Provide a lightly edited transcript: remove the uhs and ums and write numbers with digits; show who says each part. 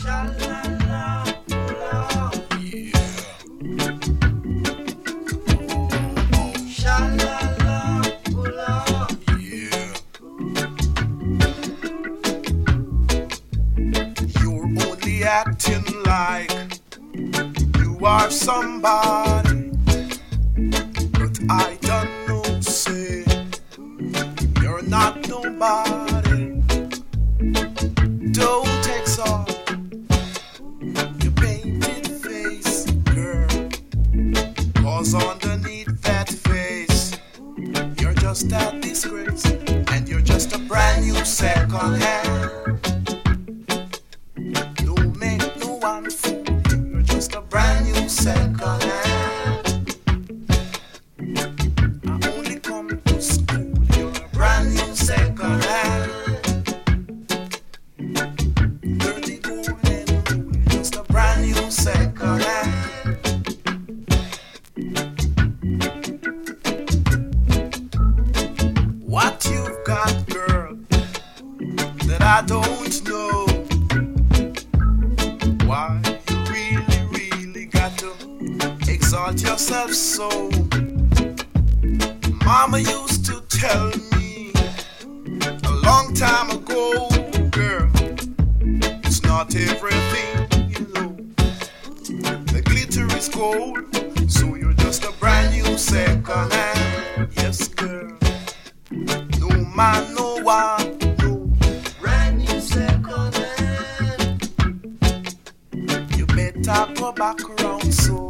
Speaker 1: Acting like you are somebody, but I don't know, say you're not nobody. Don't exalt your painted face, girl, 'cause underneath that face you're just a disgrace, and you're just a brand new second hand. Second hand. I only come to school. You're a brand new second hand. Dirty golden rule. Just a brand new second hand. What you've got, girl, that I don't know. Why? Exalt yourself so. Mama used to tell me a long time ago, girl, it's not everything, you know. The glitter is gold, so you're just a brand new second hand. Yes, girl. No man, no one, no. Brand new second hand. You better go back around so.